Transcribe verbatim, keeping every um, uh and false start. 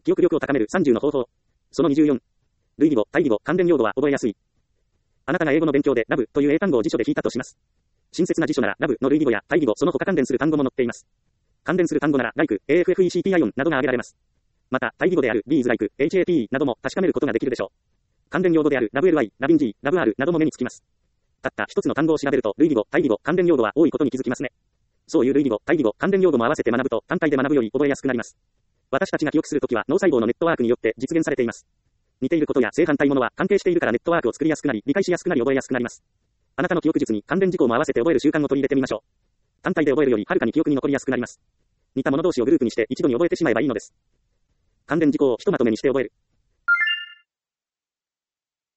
記憶力を高めるさんじゅうの方法。そのにじゅうよん。類義語、対義語、関連用語は覚えやすい。あなたが英語の勉強でラブという英単語を辞書で引いたとします。親切な辞書ならラブの類義語や対義語、その他関連する単語も載っています。関連する単語なら like、エーエフエフイーシーティーアイオン などが挙げられます。また、対義語である be is like、エイチエーティー なども確かめることができるでしょう。関連用語である ラブエルアイ、ラビンジー、ラブアール なども目につきます。たった一つの単語を調べると類義語、対義語、関連用語は多いことに気づきますね。そういう類義語、対義語、関連用語も合わせて学ぶと単体で学ぶより覚えやすくなります。私たちが記憶するときは脳細胞のネットワークによって実現されています。似ていることや正反対ものは関係しているからネットワークを作りやすくなり、理解しやすくなり覚えやすくなります。あなたの記憶術に関連事項も合わせて覚える習慣を取り入れてみましょう。単体で覚えるよりはるかに記憶に残りやすくなります。似たもの同士をグループにして一度に覚えてしまえばいいのです。関連事項をひとまとめにして覚える。